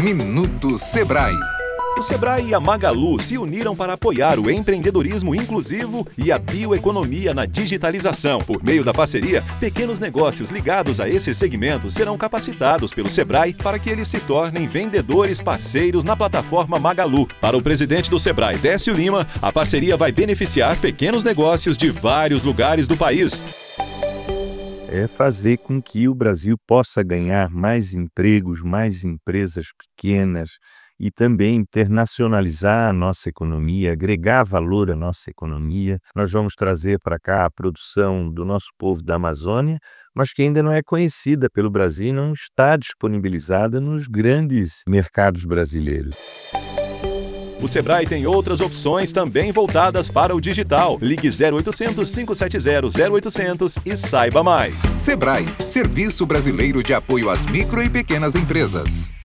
Minuto Sebrae. O Sebrae e a Magalu se uniram para apoiar o empreendedorismo inclusivo e a bioeconomia na digitalização. Por meio da parceria, pequenos negócios ligados a esses segmentos serão capacitados pelo Sebrae para que eles se tornem vendedores parceiros na plataforma Magalu. Para o presidente do Sebrae, Décio Lima, a parceria vai beneficiar pequenos negócios de vários lugares do país. É fazer com que o Brasil possa ganhar mais empregos, mais empresas pequenas, e também internacionalizar a nossa economia, agregar valor à nossa economia. Nós vamos trazer para cá a produção do nosso povo da Amazônia, mas que ainda não é conhecida pelo Brasil e não está disponibilizada nos grandes mercados brasileiros. O Sebrae tem outras opções também voltadas para o digital. Ligue 0800 570 0800 e saiba mais. Sebrae, Serviço Brasileiro de Apoio às Micro e Pequenas Empresas.